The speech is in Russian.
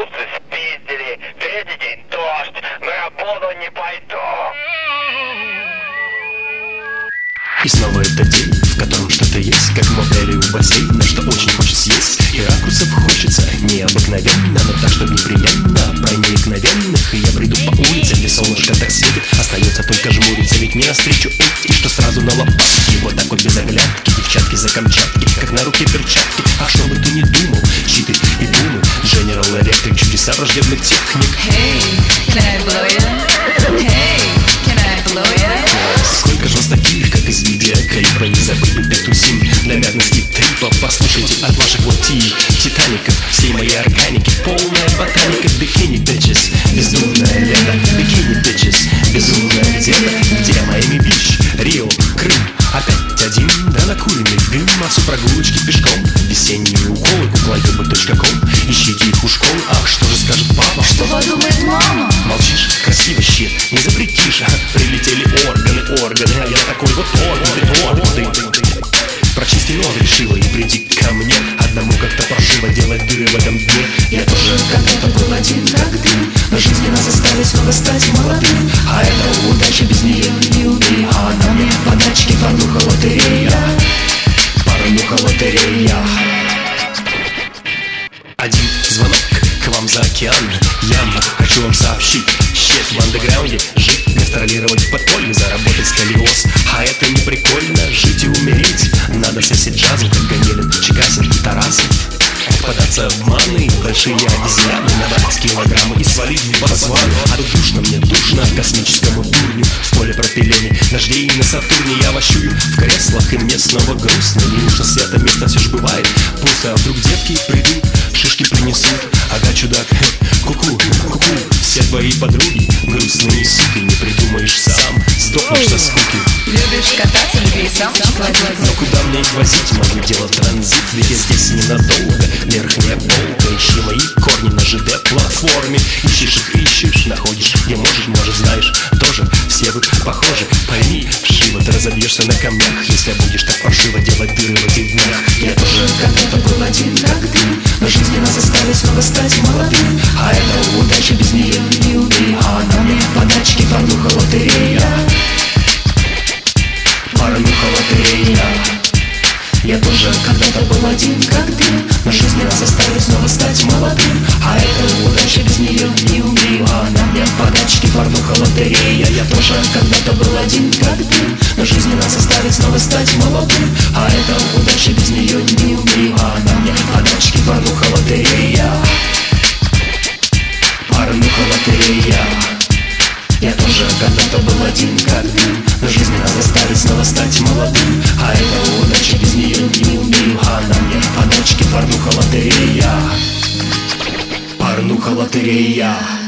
Трусы спиздили, третий день дождь, на работу не пойду. И снова это день, в котором что-то есть, как в модели у бассейна, что очень хочет съесть. И ракурсов хочется необыкновенно, но так, чтобы непременно проникновенных. И я бреду по улице, где солнышко так светит, остается только жмуриться, ведь мне навстречу эти, что сразу на лопатки. Вот так вот без оглядки, девчатки за Камчатки, как на руке перчатки. А что бы ты ни думал, щиты и бумы, General Electric, чудеса враждебных техник. Hey, can I blow ya? Hey, can I blow ya? Сколько же вас таких, как из видеоклипа, не забыли эту сим для мягности трипа. Послушайте от ваших вот титаников, всей моей органики, полная ботаника. Бикини, bitches, безумное лето. Бикини, bitches, безумное где-то. Где Майами Бич, Рио, Крым, опять один, да накуренный в дым. А все прогулочки пешком, весенние уколы, куклоёбы.ком. Ищите их у школы, ах, что же скажет папа? Что подумает мама? Молчишь, красиво щит, не запретишь. Прилетели органы, а я такой вот орган, ты. Прочисти нос решила и приди ко мне. Одному как-то паршиво делать дыры в этом дне. Я тоже когда-то был один, как ты, но жизнь нас заставит снова стать молодым. А эта удача без нее не убей. А она мне подачки, порнуха, лотерея. Порнуха, лотерея. Один звонок к вам за океан. Я хочу вам сообщить: щет в андеграунде, жить, гастролировать в подполье, заработать сколиоз. А это не прикольно, жить и умереть. Надо сесть джазом, как Ганелин, Чекасин, Тарасов. Податься в обманы, большие обезьяны, набрать килограммы и свалить в Ботсвану. А тут душно, мне душно, космическому дурню. В поле пропиления, дождей на Сатурне. Я вощую в креслах, и мне снова грустно. Не уж свято место все ж бывает пусто. А вдруг девки придут, шишки принесут. Ага, чудак, ку-ку, ку-ку. Все твои подруги грустные суки. Не придумаешь сам, сдохнешь со скуки. Любишь кататься, люби самочек ловить. Но куда мне их возить? Могу делать транзит, ведь я здесь ненадолго. Верхняя полка, ищи мои корни на ЖД-платформе. Ищешь их, ищешь, находишь, где можешь, может, знаешь. Тоже все вы похожи, пойми, вшиво. Ты разобьешься на камнях, если будешь так паршиво делать дыры в этих днях. Я тоже когда-то был один, как ты, но жизнь нас заставит снова стать молодым. А эта удача без нее не убей. А она мне подачки, порнуха, лотерея. Порнуха, лотерея. Я тоже когда-то был один, как ты, но жизнь нас заставит снова стать молодым. А эта удача без нее не умею. А она мне подачки, порнуха, лотерея. Я тоже когда-то был один, как ты, но жизнь нас заставит снова стать молодым. А эта удача без нее не умею. А она мне подачки, порнуха, лотерея. Порнуха, лотерея. Я тоже когда-то был один, как ты, но жизнь нас заставит снова стать молодым. А эта удача без нее не умею. А она мне подачки, порнуха, лотерея. Порнуха, лотерея.